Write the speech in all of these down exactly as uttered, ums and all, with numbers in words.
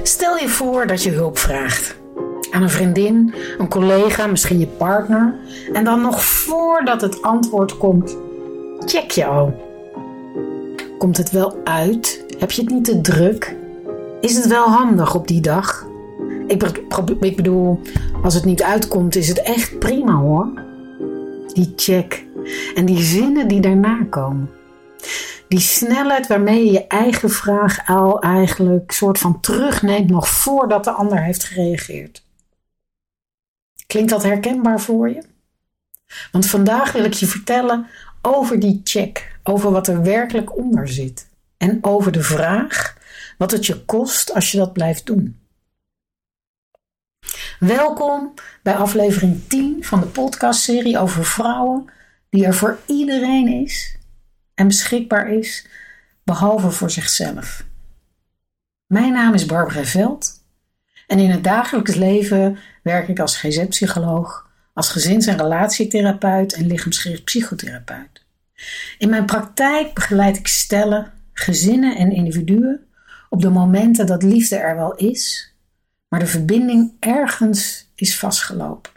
Stel je voor dat je hulp vraagt. Aan een vriendin, een collega, misschien je partner. En dan nog voordat het antwoord komt, check je al. Komt het wel uit? Heb je het niet te druk? Is het wel handig op die dag? Ik, ik bedoel, als het niet uitkomt, is het echt prima hoor. Die check en die zinnen die daarna komen. Die snelheid waarmee je je eigen vraag al eigenlijk soort van terugneemt nog voordat de ander heeft gereageerd. Klinkt dat herkenbaar voor je? Want vandaag wil ik je vertellen over die check, over wat er werkelijk onder zit. En over de vraag wat het je kost als je dat blijft doen. Welkom bij aflevering tien van de podcastserie over vrouwen die er voor iedereen is en beschikbaar is, behalve voor zichzelf. Mijn naam is Barbara Veld en in het dagelijks leven werk ik als G Z-psycholoog, als gezins- en relatietherapeut en lichaamsgericht psychotherapeut. In mijn praktijk begeleid ik stellen, gezinnen en individuen op de momenten dat liefde er wel is, maar de verbinding ergens is vastgelopen.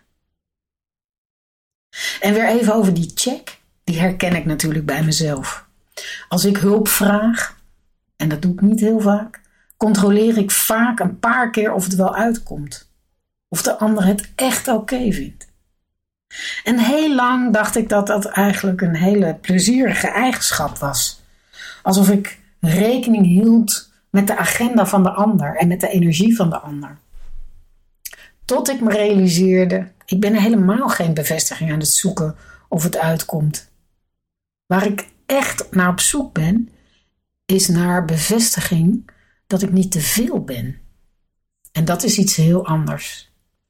En weer even over die check, die herken ik natuurlijk bij mezelf. Als ik hulp vraag, en dat doe ik niet heel vaak, controleer ik vaak een paar keer of het wel uitkomt. Of de ander het echt oké vindt. En heel lang dacht ik dat dat eigenlijk een hele plezierige eigenschap was. Alsof ik rekening hield met de agenda van de ander en met de energie van de ander. Tot ik me realiseerde, ik ben helemaal geen bevestiging aan het zoeken of het uitkomt. Waar ik echt naar op zoek ben, is naar bevestiging dat ik niet te veel ben. En dat is iets heel anders.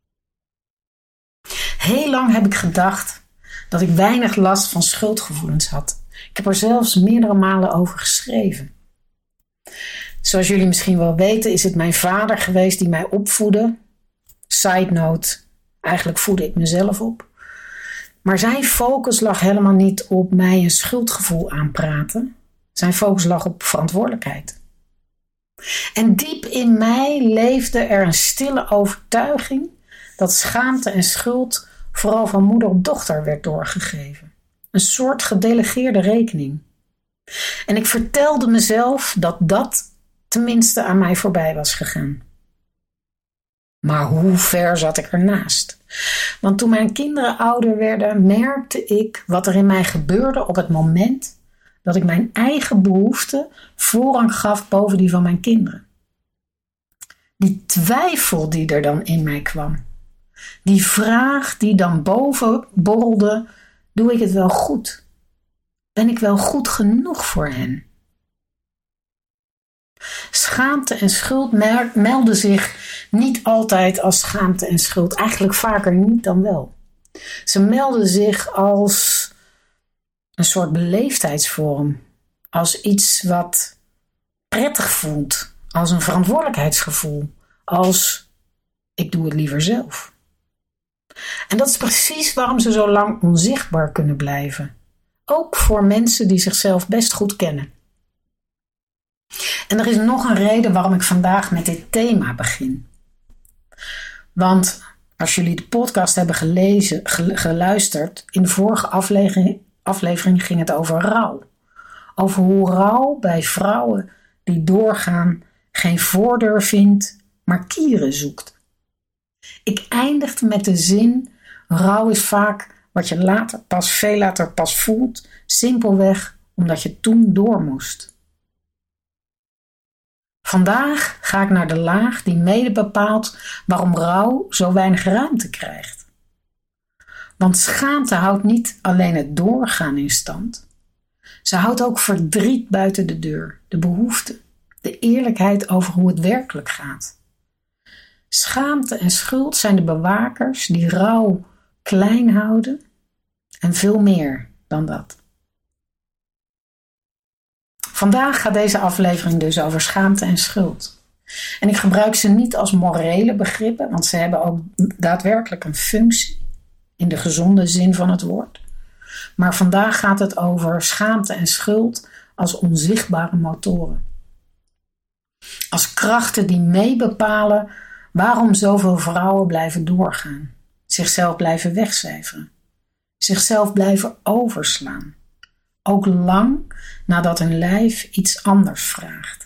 Heel lang heb ik gedacht dat ik weinig last van schuldgevoelens had. Ik heb er zelfs meerdere malen over geschreven. Zoals jullie misschien wel weten is het mijn vader geweest die mij opvoedde. Side note, eigenlijk voedde ik mezelf op. Maar zijn focus lag helemaal niet op mij een schuldgevoel aanpraten. Zijn focus lag op verantwoordelijkheid. En diep in mij leefde er een stille overtuiging dat schaamte en schuld vooral van moeder op dochter werd doorgegeven. Een soort gedelegeerde rekening. En ik vertelde mezelf dat dat tenminste aan mij voorbij was gegaan. Maar hoe ver zat ik ernaast? Want toen mijn kinderen ouder werden, merkte ik wat er in mij gebeurde op het moment dat ik mijn eigen behoeften voorrang gaf boven die van mijn kinderen. Die twijfel die er dan in mij kwam. Die vraag die dan boven borrelde, doe ik het wel goed? Ben ik wel goed genoeg voor hen? Schaamte en schuld melden zich niet altijd als schaamte en schuld. Eigenlijk vaker niet dan wel. Ze melden zich als een soort beleefdheidsvorm. Als iets wat prettig voelt. Als een verantwoordelijkheidsgevoel. Als ik doe het liever zelf. En dat is precies waarom ze zo lang onzichtbaar kunnen blijven. Ook voor mensen die zichzelf best goed kennen. En er is nog een reden waarom ik vandaag met dit thema begin. Want als jullie de podcast hebben gelezen, geluisterd, in de vorige aflevering, aflevering ging het over rouw. Over hoe rouw bij vrouwen die doorgaan geen voordeur vindt, maar kieren zoekt. Ik eindigde met de zin, rouw is vaak wat je later pas, veel later pas voelt, simpelweg omdat je toen door moest. Vandaag ga ik naar de laag die mede bepaalt waarom rouw zo weinig ruimte krijgt. Want schaamte houdt niet alleen het doorgaan in stand. Ze houdt ook verdriet buiten de deur, de behoefte, de eerlijkheid over hoe het werkelijk gaat. Schaamte en schuld zijn de bewakers die rouw klein houden en veel meer dan dat. Vandaag gaat deze aflevering dus over schaamte en schuld. En ik gebruik ze niet als morele begrippen, want ze hebben ook daadwerkelijk een functie in de gezonde zin van het woord. Maar vandaag gaat het over schaamte en schuld als onzichtbare motoren. Als krachten die meebepalen waarom zoveel vrouwen blijven doorgaan, zichzelf blijven wegcijferen, zichzelf blijven overslaan, ook lang nadat hun lijf iets anders vraagt.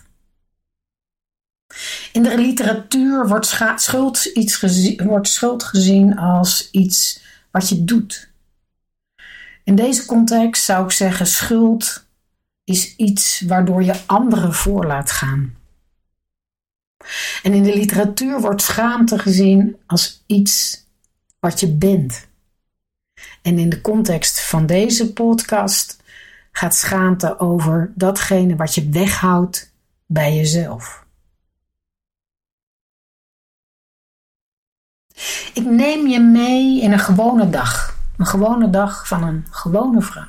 In de literatuur wordt, scha- schuld, iets gezien, wordt schuld gezien als iets wat je doet. In deze context zou ik zeggen, schuld is iets waardoor je anderen voor laat gaan. En in de literatuur wordt schaamte gezien als iets wat je bent. En in de context van deze podcast gaat schaamte over datgene wat je weghoudt bij jezelf. Ik neem je mee in een gewone dag. Een gewone dag van een gewone vrouw.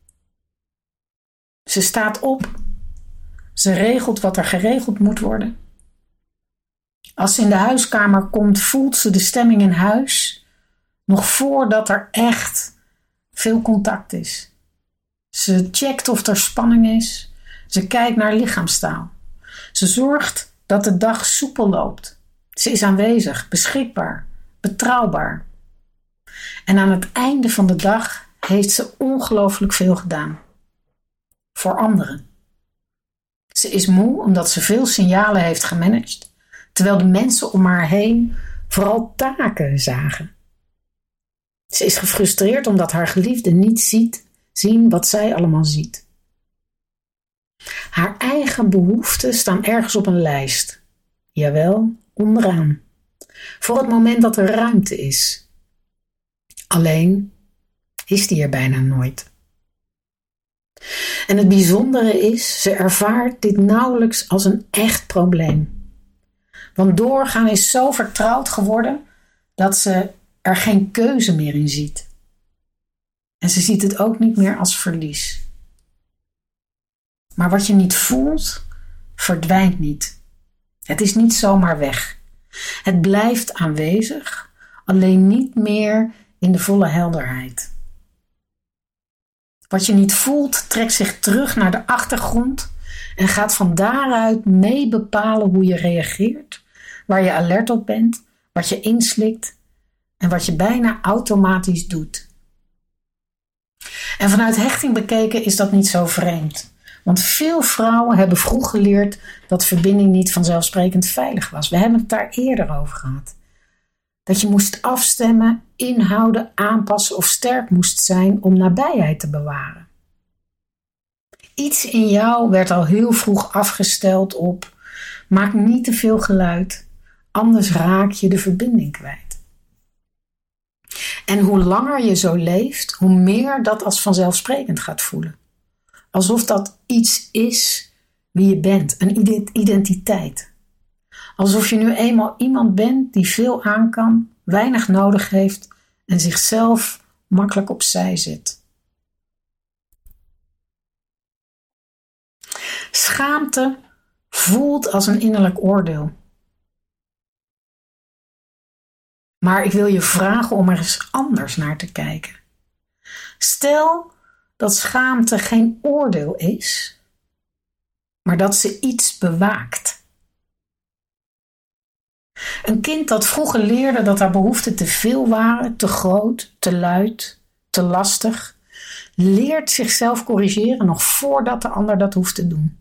Ze staat op. Ze regelt wat er geregeld moet worden. Als ze in de huiskamer komt, voelt ze de stemming in huis. Nog voordat er echt veel contact is. Ze checkt of er spanning is. Ze kijkt naar lichaamstaal. Ze zorgt dat de dag soepel loopt. Ze is aanwezig, beschikbaar, betrouwbaar. En aan het einde van de dag heeft ze ongelooflijk veel gedaan. Voor anderen. Ze is moe omdat ze veel signalen heeft gemanaged, terwijl de mensen om haar heen vooral taken zagen. Ze is gefrustreerd omdat haar geliefde niet ziet, zien wat zij allemaal ziet. Haar eigen behoeften staan ergens op een lijst. Jawel, onderaan. Voor het moment dat er ruimte is. Alleen is die er bijna nooit. En het bijzondere is, ze ervaart dit nauwelijks als een echt probleem. Want doorgaan is zo vertrouwd geworden dat ze er geen keuze meer in ziet. En ze ziet het ook niet meer als verlies. Maar wat je niet voelt, verdwijnt niet. Het is niet zomaar weg. Het blijft aanwezig, alleen niet meer in de volle helderheid. Wat je niet voelt, trekt zich terug naar de achtergrond en gaat van daaruit mee bepalen hoe je reageert, waar je alert op bent, wat je inslikt en wat je bijna automatisch doet. En vanuit hechting bekeken is dat niet zo vreemd. Want veel vrouwen hebben vroeg geleerd dat verbinding niet vanzelfsprekend veilig was. We hebben het daar eerder over gehad. Dat je moest afstemmen, inhouden, aanpassen of sterk moest zijn om nabijheid te bewaren. Iets in jou werd al heel vroeg afgesteld op: maak niet te veel geluid, anders raak je de verbinding kwijt. En hoe langer je zo leeft, hoe meer dat als vanzelfsprekend gaat voelen. Alsof dat iets is wie je bent, een identiteit. Alsof je nu eenmaal iemand bent die veel aan kan, weinig nodig heeft en zichzelf makkelijk opzij zet. Schaamte voelt als een innerlijk oordeel. Maar ik wil je vragen om er eens anders naar te kijken. Stel dat schaamte geen oordeel is, maar dat ze iets bewaakt. Een kind dat vroeger leerde dat haar behoeften te veel waren, te groot, te luid, te lastig, leert zichzelf corrigeren nog voordat de ander dat hoeft te doen.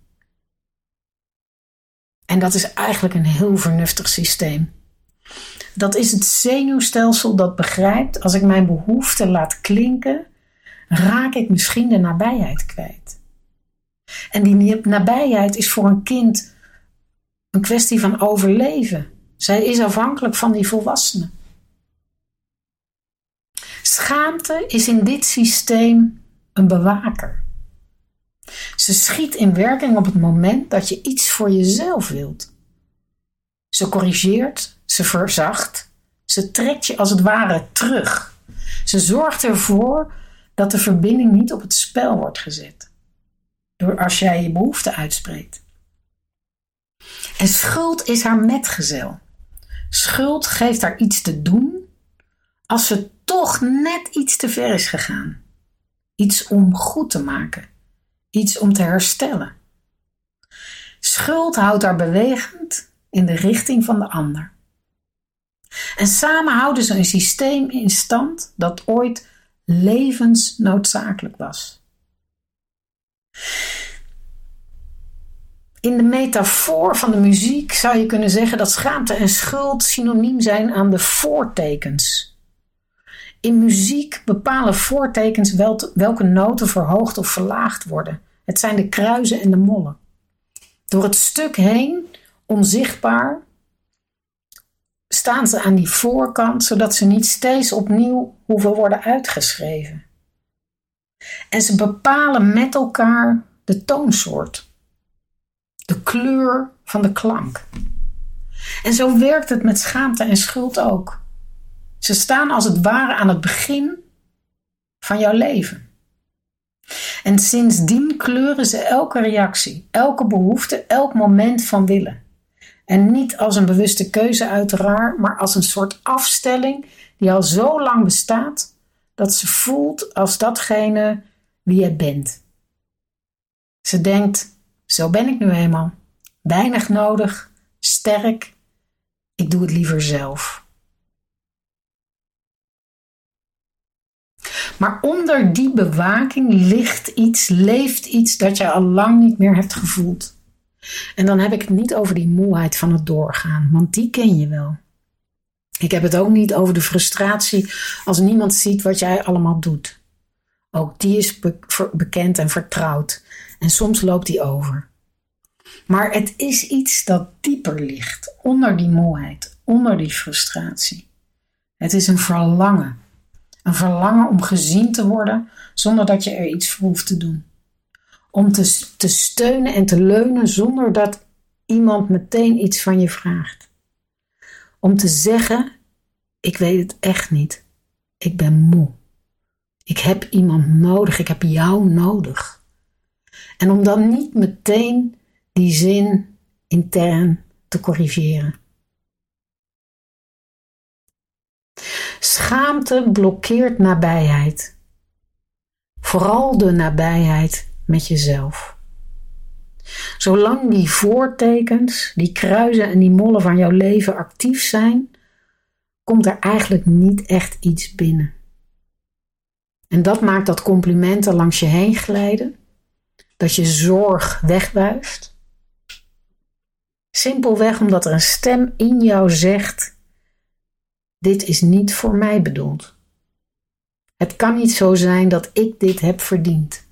En dat is eigenlijk een heel vernuftig systeem. Dat is het zenuwstelsel dat begrijpt, als ik mijn behoeften laat klinken, raak ik misschien de nabijheid kwijt. En die nabijheid is voor een kind een kwestie van overleven. Zij is afhankelijk van die volwassenen. Schaamte is in dit systeem een bewaker. Ze schiet in werking op het moment dat je iets voor jezelf wilt. Ze corrigeert, ze verzacht, ze trekt je als het ware terug. Ze zorgt ervoor dat de verbinding niet op het spel wordt gezet. Door als jij je behoefte uitspreekt. En schuld is haar metgezel. Schuld geeft haar iets te doen als ze toch net iets te ver is gegaan. Iets om goed te maken. Iets om te herstellen. Schuld houdt haar bewegend in de richting van de ander. En samen houden ze een systeem in stand dat ooit levensnoodzakelijk was. In de metafoor van de muziek zou je kunnen zeggen dat schaamte en schuld synoniem zijn aan de voortekens. In muziek bepalen voortekens welke noten verhoogd of verlaagd worden. Het zijn de kruisen en de mollen. Door het stuk heen, onzichtbaar, staan ze aan die voorkant, zodat ze niet steeds opnieuw hoeven worden uitgeschreven. En ze bepalen met elkaar de toonsoort, de kleur van de klank. En zo werkt het met schaamte en schuld ook. Ze staan als het ware aan het begin van jouw leven. En sindsdien kleuren ze elke reactie, elke behoefte, elk moment van willen. En niet als een bewuste keuze uiteraard, maar als een soort afstelling die al zo lang bestaat, dat ze voelt als datgene wie je bent. Ze denkt, zo ben ik nu eenmaal. Weinig nodig, sterk, ik doe het liever zelf. Maar onder die bewaking ligt iets, leeft iets dat je al lang niet meer hebt gevoeld. En dan heb ik het niet over die moeheid van het doorgaan, want die ken je wel. Ik heb het ook niet over de frustratie als niemand ziet wat jij allemaal doet. Ook die is be- bekend en vertrouwd en soms loopt die over. Maar het is iets dat dieper ligt, onder die moeheid, onder die frustratie. Het is een verlangen. Een verlangen om gezien te worden zonder dat je er iets voor hoeft te doen. Om te, te steunen en te leunen zonder dat iemand meteen iets van je vraagt. Om te zeggen, ik weet het echt niet. Ik ben moe. Ik heb iemand nodig. Ik heb jou nodig. En om dan niet meteen die zin intern te corrigeren. Schaamte blokkeert nabijheid. Vooral de nabijheid met jezelf. Zolang die voortekens, die kruisen en die mollen van jouw leven actief zijn, komt er eigenlijk niet echt iets binnen. En dat maakt dat complimenten langs je heen glijden, dat je zorg wegwuift. Simpelweg omdat er een stem in jou zegt, dit is niet voor mij bedoeld. Het kan niet zo zijn dat ik dit heb verdiend.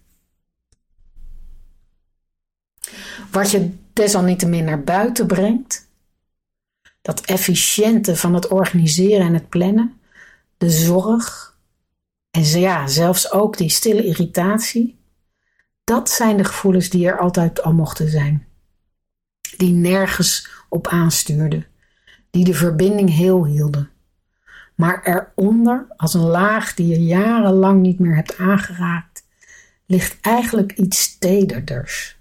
Wat je desalniettemin naar buiten brengt, dat efficiënte van het organiseren en het plannen, de zorg en ja, zelfs ook die stille irritatie, dat zijn de gevoelens die er altijd al mochten zijn. Die nergens op aanstuurden, die de verbinding heel hielden. Maar eronder, als een laag die je jarenlang niet meer hebt aangeraakt, ligt eigenlijk iets tederders.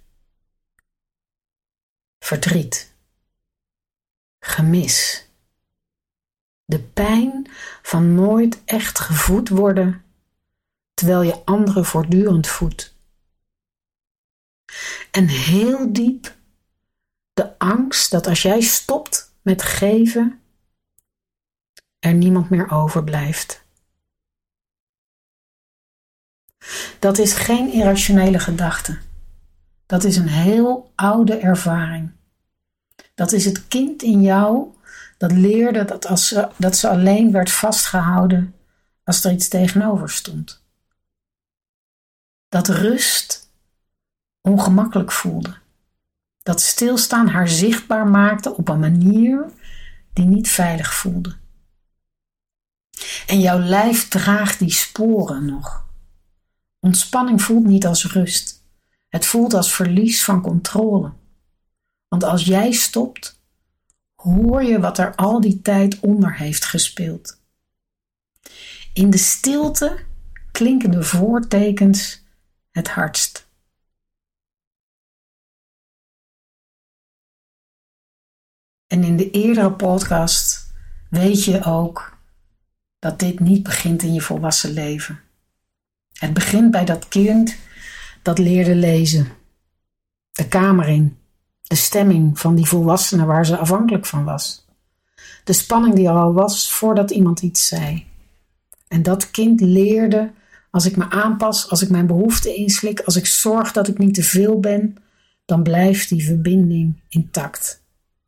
Verdriet. Gemis. De pijn van nooit echt gevoed worden, terwijl je anderen voortdurend voedt. En heel diep de angst dat als jij stopt met geven, er niemand meer overblijft. Dat is geen irrationele gedachte. Dat is een heel oude ervaring. Dat is het kind in jou dat leerde dat, als ze, dat ze alleen werd vastgehouden als er iets tegenover stond. Dat rust ongemakkelijk voelde. Dat stilstaan haar zichtbaar maakte op een manier die niet veilig voelde. En jouw lijf draagt die sporen nog. Ontspanning voelt niet als rust. Het voelt als verlies van controle. Want als jij stopt, hoor je wat er al die tijd onder heeft gespeeld. In de stilte klinken de voortekens het hardst. En in de eerdere podcast weet je ook dat dit niet begint in je volwassen leven. Het begint bij dat kind dat leerde lezen. De kamer in. De stemming van die volwassene waar ze afhankelijk van was. De spanning die er al was voordat iemand iets zei. En dat kind leerde, als ik me aanpas, als ik mijn behoeften inslik, als ik zorg dat ik niet te veel ben, dan blijft die verbinding intact.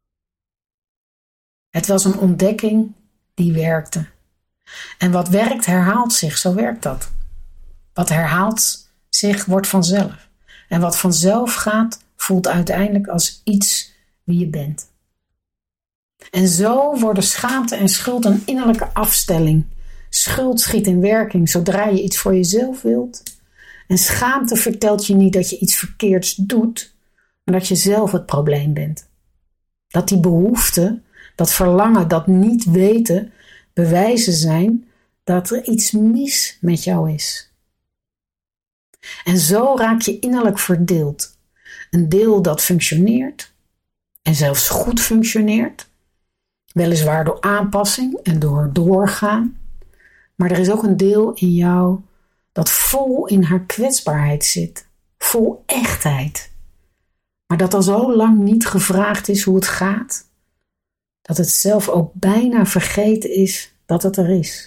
Het was een ontdekking die werkte. En wat werkt, herhaalt zich, zo werkt dat. Wat herhaalt zich, wordt vanzelf. En wat vanzelf gaat, voelt uiteindelijk als iets wie je bent. En zo worden schaamte en schuld een innerlijke afstelling. Schuld schiet in werking zodra je iets voor jezelf wilt. En schaamte vertelt je niet dat je iets verkeerds doet, maar dat je zelf het probleem bent. Dat die behoefte, dat verlangen, dat niet weten, bewijzen zijn dat er iets mis met jou is. En zo raak je innerlijk verdeeld. Een deel dat functioneert en zelfs goed functioneert, weliswaar door aanpassing en door doorgaan. Maar er is ook een deel in jou dat vol in haar kwetsbaarheid zit, vol echtheid. Maar dat al zo lang niet gevraagd is hoe het gaat, dat het zelf ook bijna vergeten is dat het er is.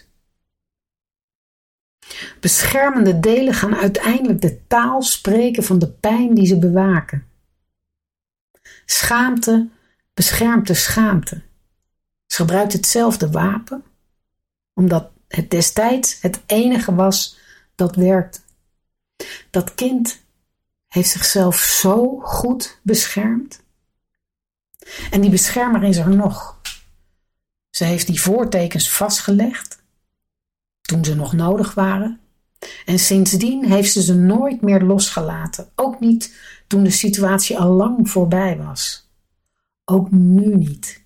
Beschermende delen gaan uiteindelijk de taal spreken van de pijn die ze bewaken. Schaamte beschermt de schaamte. Ze gebruikt hetzelfde wapen, omdat het destijds het enige was dat werkte. Dat kind heeft zichzelf zo goed beschermd. En die beschermer is er nog. Ze heeft die voortekens vastgelegd toen ze nog nodig waren. En sindsdien heeft ze ze nooit meer losgelaten. Ook niet toen de situatie al lang voorbij was. Ook nu niet.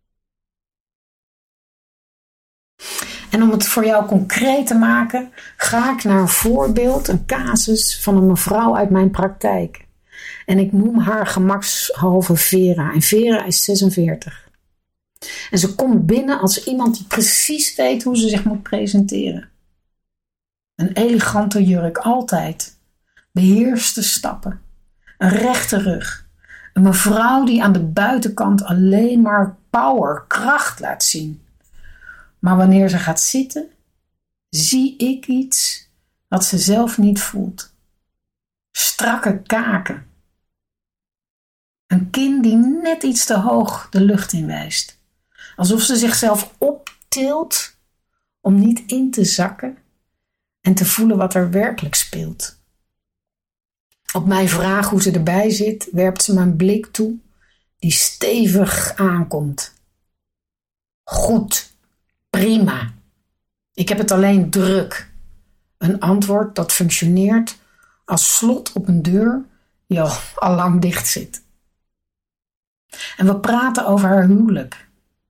En om het voor jou concreet te maken, ga ik naar een voorbeeld, een casus van een mevrouw uit mijn praktijk. En ik noem haar gemakshalve Vera. En Vera is zesenveertig. En ze komt binnen als iemand die precies weet hoe ze zich moet presenteren. Een elegante jurk, altijd. Beheerste stappen. Een rechte rug. Een mevrouw die aan de buitenkant alleen maar power, kracht laat zien. Maar wanneer ze gaat zitten, zie ik iets wat ze zelf niet voelt. Strakke kaken. Een kin die net iets te hoog de lucht in wijst. Alsof ze zichzelf optilt om niet in te zakken en te voelen wat er werkelijk speelt. Op mijn vraag hoe ze erbij zit, werpt ze me een blik toe die stevig aankomt. Goed, prima. Ik heb het alleen druk. Een antwoord dat functioneert als slot op een deur die al, al lang dicht zit. En we praten over haar huwelijk.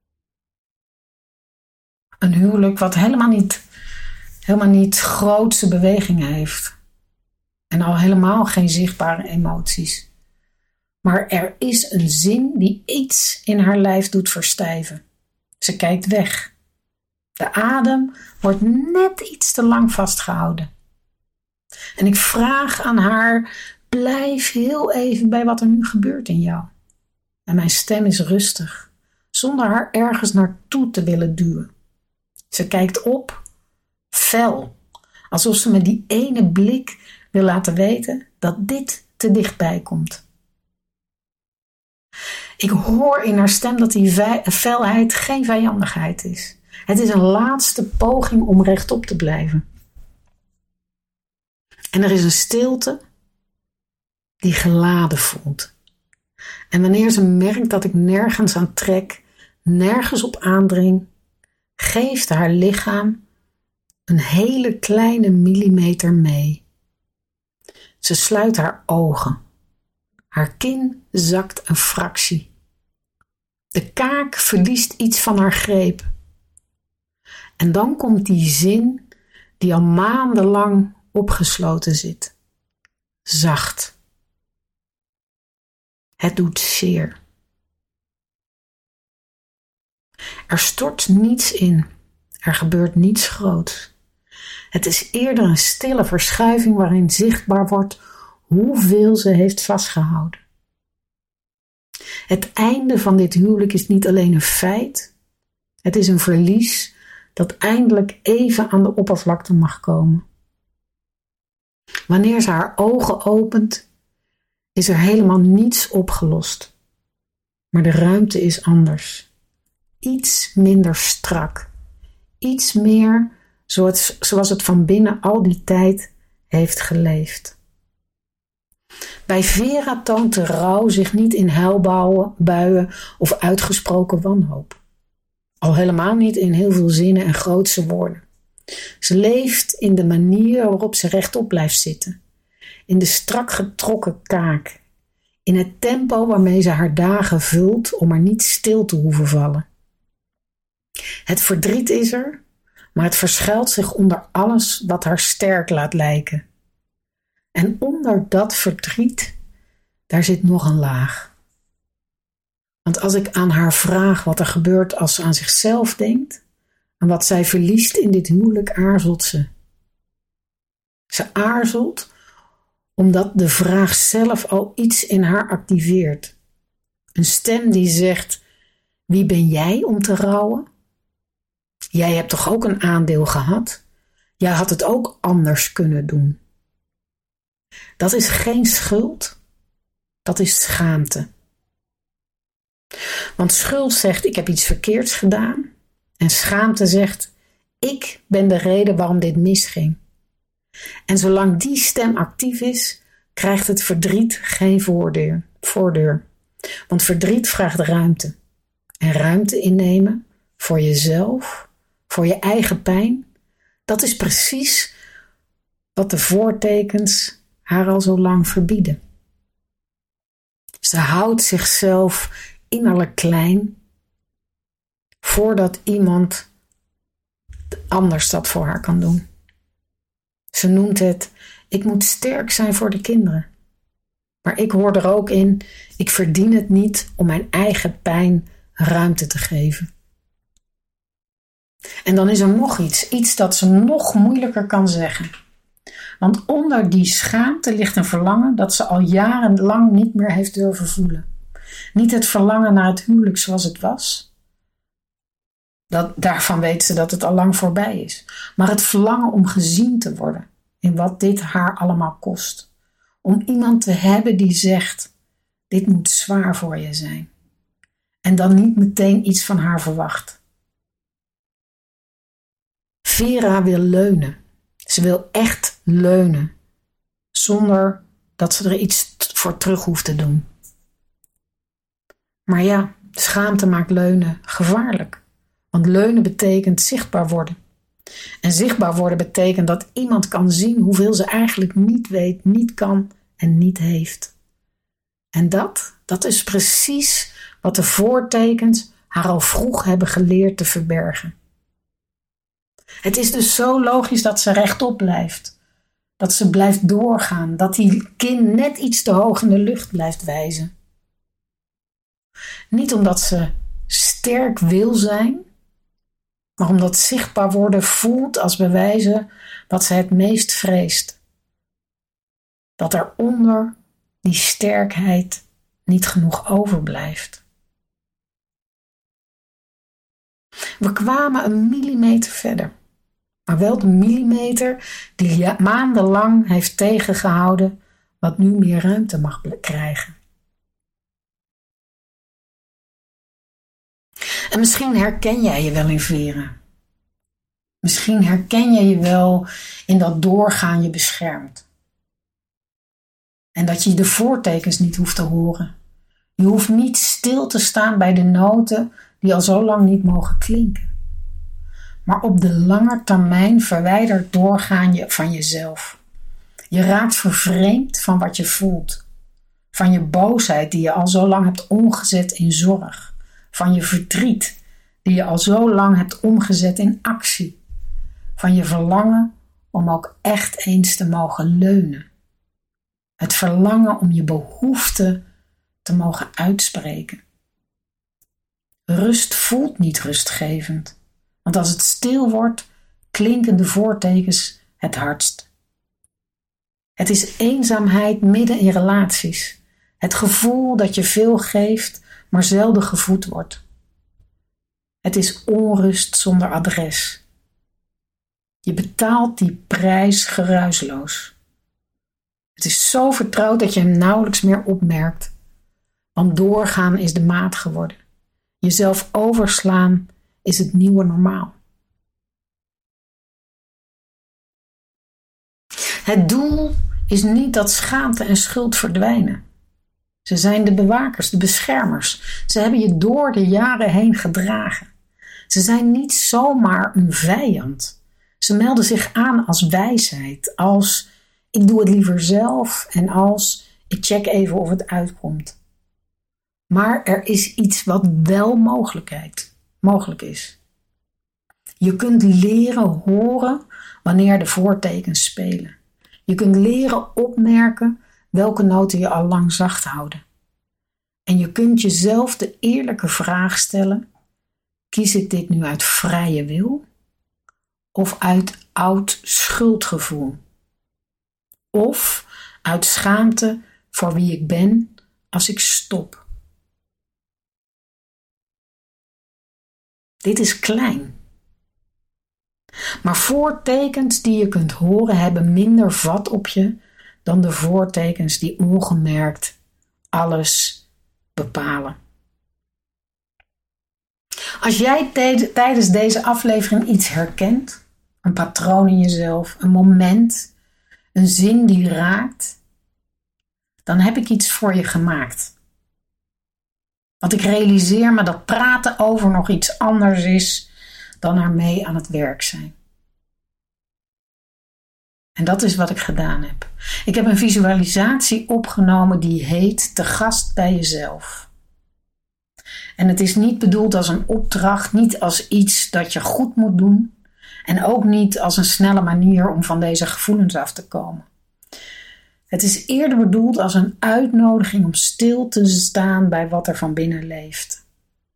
Een huwelijk wat helemaal niet, helemaal niet grootse bewegingen heeft. En al helemaal geen zichtbare emoties. Maar er is een zin die iets in haar lijf doet verstijven. Ze kijkt weg. De adem wordt net iets te lang vastgehouden. En ik vraag aan haar, blijf heel even bij wat er nu gebeurt in jou. En mijn stem is rustig, zonder haar ergens naartoe te willen duwen. Ze kijkt op, fel, alsof ze met die ene blik wil laten weten dat dit te dichtbij komt. Ik hoor in haar stem dat die felheid geen vijandigheid is. Het is een laatste poging om rechtop te blijven. En er is een stilte die geladen voelt. En wanneer ze merkt dat ik nergens aan trek, nergens op aandring, geeft haar lichaam een hele kleine millimeter mee. Ze sluit haar ogen. Haar kin zakt een fractie. De kaak verliest iets van haar greep. En dan komt die zin die al maandenlang opgesloten zit. Zacht. Het doet zeer. Er stort niets in. Er gebeurt niets groots. Het is eerder een stille verschuiving waarin zichtbaar wordt hoeveel ze heeft vastgehouden. Het einde van dit huwelijk is niet alleen een feit. Het is een verlies dat eindelijk even aan de oppervlakte mag komen. Wanneer ze haar ogen opent, is er helemaal niets opgelost. Maar de ruimte is anders. Iets minder strak. Iets meer zoals, zoals het van binnen al die tijd heeft geleefd. Bij Vera toont de rouw zich niet in huilbuien of uitgesproken wanhoop. Al helemaal niet in heel veel zinnen en grootse woorden. Ze leeft in de manier waarop ze rechtop blijft zitten. In de strak getrokken kaak. In het tempo waarmee ze haar dagen vult om er niet stil te hoeven vallen. Het verdriet is er, maar het verschuilt zich onder alles wat haar sterk laat lijken. En onder dat verdriet, daar zit nog een laag. Want als ik aan haar vraag wat er gebeurt als ze aan zichzelf denkt, en wat zij verliest in dit huwelijk, aarzelt ze. Ze aarzelt omdat de vraag zelf al iets in haar activeert. Een stem die zegt: wie ben jij om te rouwen? Jij hebt toch ook een aandeel gehad? Jij had het ook anders kunnen doen. Dat is geen schuld, dat is schaamte. Want schuld zegt: ik heb iets verkeerds gedaan. En schaamte zegt: ik ben de reden waarom dit misging. En zolang die stem actief is, krijgt het verdriet geen voordeur. voordeur. Want verdriet vraagt ruimte. En ruimte innemen voor jezelf, voor je eigen pijn, dat is precies wat de voortekens haar al zo lang verbieden. Ze houdt zichzelf innerlijk klein voordat iemand anders dat voor haar kan doen. Ze noemt het: ik moet sterk zijn voor de kinderen. Maar ik hoor er ook in: ik verdien het niet om mijn eigen pijn ruimte te geven. En dan is er nog iets, iets dat ze nog moeilijker kan zeggen. Want onder die schaamte ligt een verlangen dat ze al jarenlang niet meer heeft durven voelen. Niet het verlangen naar het huwelijk zoals het was. Dat, daarvan weet ze dat het al lang voorbij is. Maar het verlangen om gezien te worden in wat dit haar allemaal kost. Om iemand te hebben die zegt: dit moet zwaar voor je zijn. En dan niet meteen iets van haar verwacht. Vera wil leunen. Ze wil echt leunen. Zonder dat ze er iets voor terug hoeft te doen. Maar ja, schaamte maakt leunen gevaarlijk. Want leunen betekent zichtbaar worden. En zichtbaar worden betekent dat iemand kan zien hoeveel ze eigenlijk niet weet, niet kan en niet heeft. En dat, dat is precies wat de voortekens haar al vroeg hebben geleerd te verbergen. Het is dus zo logisch dat ze rechtop blijft. Dat ze blijft doorgaan. Dat die kin net iets te hoog in de lucht blijft wijzen. Niet omdat ze sterk wil zijn, maar omdat zichtbaar worden voelt als bewijzen wat ze het meest vreest. Dat er onder die sterkheid niet genoeg overblijft. We kwamen een millimeter verder. Maar wel de millimeter die maandenlang heeft tegengehouden wat nu meer ruimte mag krijgen. En misschien herken jij je wel in Vera. Misschien herken je je wel in dat doorgaan je beschermt. En dat je de voortekens niet hoeft te horen. Je hoeft niet stil te staan bij de noten die al zo lang niet mogen klinken. Maar op de lange termijn verwijdert doorgaan je van jezelf. Je raakt vervreemd van wat je voelt. Van je boosheid die je al zo lang hebt omgezet in zorg. Van je verdriet die je al zo lang hebt omgezet in actie. Van je verlangen om ook echt eens te mogen leunen. Het verlangen om je behoefte te mogen uitspreken. Rust voelt niet rustgevend. Want als het stil wordt, klinken de voortekens het hardst. Het is eenzaamheid midden in relaties. Het gevoel dat je veel geeft, maar zelden gevoed wordt. Het is onrust zonder adres. Je betaalt die prijs geruisloos. Het is zo vertrouwd dat je hem nauwelijks meer opmerkt. Want doorgaan is de maat geworden. Jezelf overslaan is het nieuwe normaal. Het doel is niet dat schaamte en schuld verdwijnen. Ze zijn de bewakers, de beschermers. Ze hebben je door de jaren heen gedragen. Ze zijn niet zomaar een vijand. Ze melden zich aan als wijsheid, als ik doe het liever zelf en als ik check even of het uitkomt. Maar er is iets wat wel mogelijkheid, mogelijk is. Je kunt leren horen wanneer de voortekens spelen. Je kunt leren opmerken welke noten je al lang zacht houden. En je kunt jezelf de eerlijke vraag stellen: kies ik dit nu uit vrije wil of uit oud schuldgevoel? Of uit schaamte voor wie ik ben als ik stop? Dit is klein. Maar voortekens die je kunt horen hebben minder vat op je dan de voortekens die ongemerkt alles bepalen. Als jij tijdens deze aflevering iets herkent, een patroon in jezelf, een moment, een zin die raakt, dan heb ik iets voor je gemaakt. Want ik realiseer me dat praten over nog iets anders is dan ermee aan het werk zijn. En dat is wat ik gedaan heb. Ik heb een visualisatie opgenomen die heet Te gast bij jezelf. En het is niet bedoeld als een opdracht, niet als iets dat je goed moet doen. En ook niet als een snelle manier om van deze gevoelens af te komen. Het is eerder bedoeld als een uitnodiging om stil te staan bij wat er van binnen leeft.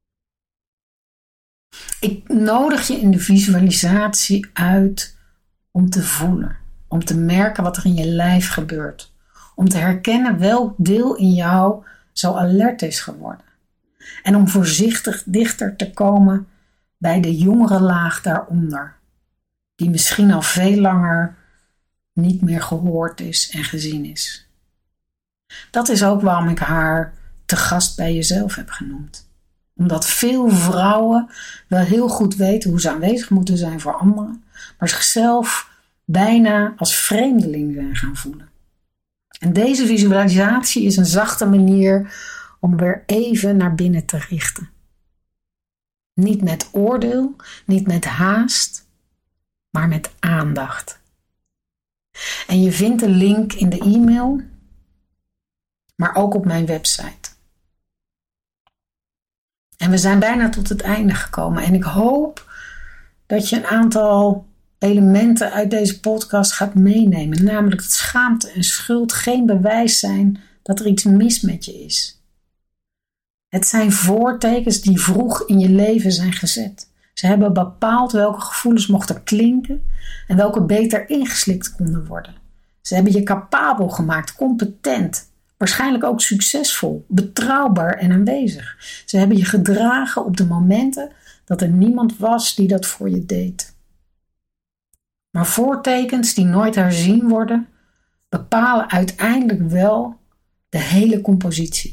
Ik nodig je in de visualisatie uit om te voelen, om te merken wat er in je lijf gebeurt, om te herkennen welk deel in jou zo alert is geworden en om voorzichtig dichter te komen bij de jongere laag daaronder, die misschien al veel langer niet meer gehoord is en gezien is. Dat is ook waarom ik haar te gast bij jezelf heb genoemd. Omdat veel vrouwen wel heel goed weten hoe ze aanwezig moeten zijn voor anderen, maar zichzelf bijna als vreemdeling zijn gaan voelen. En deze visualisatie is een zachte manier om weer even naar binnen te richten. Niet met oordeel, niet met haast, maar met aandacht. En je vindt de link in de e-mail, maar ook op mijn website. En we zijn bijna tot het einde gekomen. En ik hoop dat je een aantal elementen uit deze podcast gaat meenemen. Namelijk dat schaamte en schuld geen bewijs zijn dat er iets mis met je is. Het zijn voortekens die vroeg in je leven zijn gezet. Ze hebben bepaald welke gevoelens mochten klinken en welke beter ingeslikt konden worden. Ze hebben je capabel gemaakt, competent, waarschijnlijk ook succesvol, betrouwbaar en aanwezig. Ze hebben je gedragen op de momenten dat er niemand was die dat voor je deed. Maar voortekens die nooit herzien worden, bepalen uiteindelijk wel de hele compositie.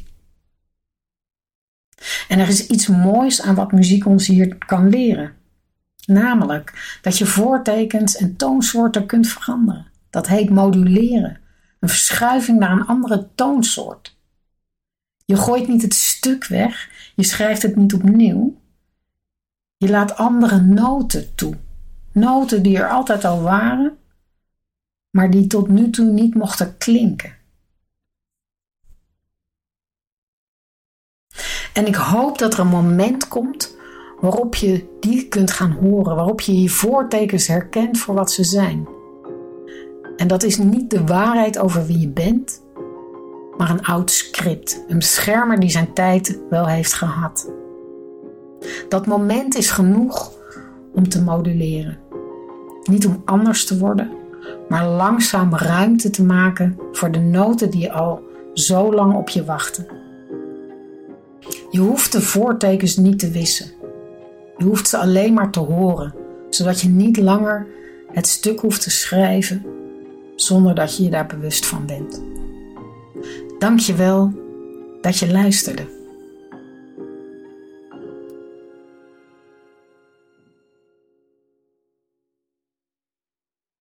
En er is iets moois aan wat muziek ons hier kan leren. Namelijk dat je voortekens en toonsoorten kunt veranderen. Dat heet moduleren. Een verschuiving naar een andere toonsoort. Je gooit niet het stuk weg. Je schrijft het niet opnieuw. Je laat andere noten toe. Noten die er altijd al waren, maar die tot nu toe niet mochten klinken. En ik hoop dat er een moment komt waarop je die kunt gaan horen, waarop je je voortekens herkent voor wat ze zijn. En dat is niet de waarheid over wie je bent, maar een oud script, een beschermer die zijn tijd wel heeft gehad. Dat moment is genoeg om te moduleren. Niet om anders te worden, maar langzaam ruimte te maken voor de noten die al zo lang op je wachten. Je hoeft de voortekens niet te wissen. Je hoeft ze alleen maar te horen, zodat je niet langer het stuk hoeft te schrijven zonder dat je je daar bewust van bent. Dank je wel dat je luisterde.